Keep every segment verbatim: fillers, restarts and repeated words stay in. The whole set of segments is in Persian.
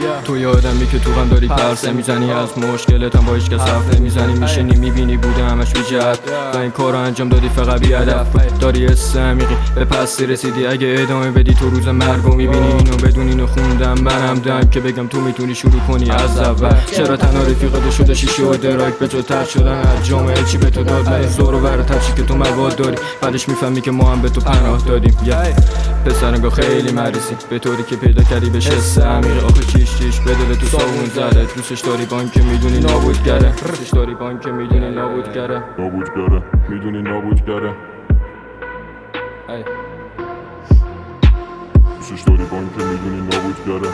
تو یه آدمی که تو غم داری پرسه میزنی، از مشکلت هم با هیچ کس حرف نمیزنی، میشینی میبینی بوده همش بی جهت و این کارو انجام دادی فقط بی هدف. داری حس عمیقی به پستی رسیدی، اگه ادامه بدی تو روز مرگو میبینی. اینو بدون اینو خوندم منم دم که بگم تو میتونی شروع کنی از اول. چرا تنها رفیقت شده شیشه و دراک به جا تر شدن از جامعه چی به تو داد؟ من زور و برات چی که تو مواد داری، بعدش میفهمی که ما هم به تو پناه دادیم. پسر نگاه خیلی مریضی به طوری که پیدا کردی بهش حس عمیقی. آخه چیش چیش بدل تو صابون زده، دوستش داری بان که میدونی نابود گره، دوستش داری بان که میدونی نابود گره، نابود گره میدونی نابود گره، دوستش داری بان که میدونی نابود گره.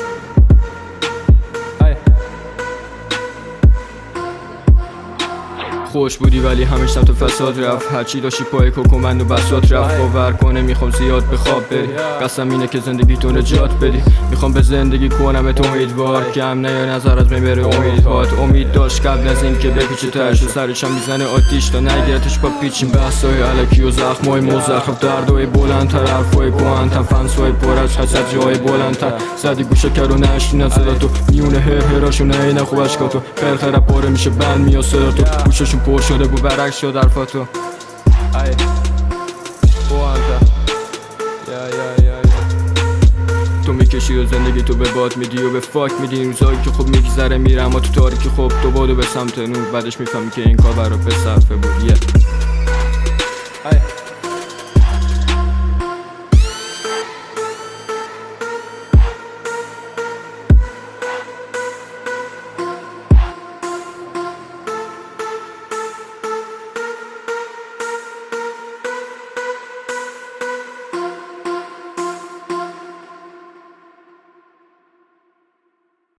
خوش بودی ولی همش سمت فساد رفت، هرچی داشتی پای کوکومند و بساط رفت. باور کنه میخوام زیاد به خواب بری، قسم اینه که زندگی تو نجات بدی. میخوام به زندگی کنم تو امیدوار، کم نیای نظر از من بره امیدهات. امید داشت قبل از این که بپیچه ترش و سرشم میزنه آتیش تا نگیرتش با پیچیم. بحثای علکی و زخمای مزخرف، دردای بلندتر، حرفای کهن‌تر، فنسای پر از حسد جای بلندتر. زدی گوشه کرد و نشنیدن صدا تو، میونه هر هراشون عین خوب اشکا تو. خیر خیر پاره میشه بند میاد صدا تو، گوششون پر شده بود برعکس شد حرفاتو. ای تو میکشی و زندگی تو به باد میدی و به فاک میدی. روزایی که خوب میگذره میره اما تو تاریکی خوب تو بادو به سمت نور، بعدش میفهمی که این کار برات به صرفه بود.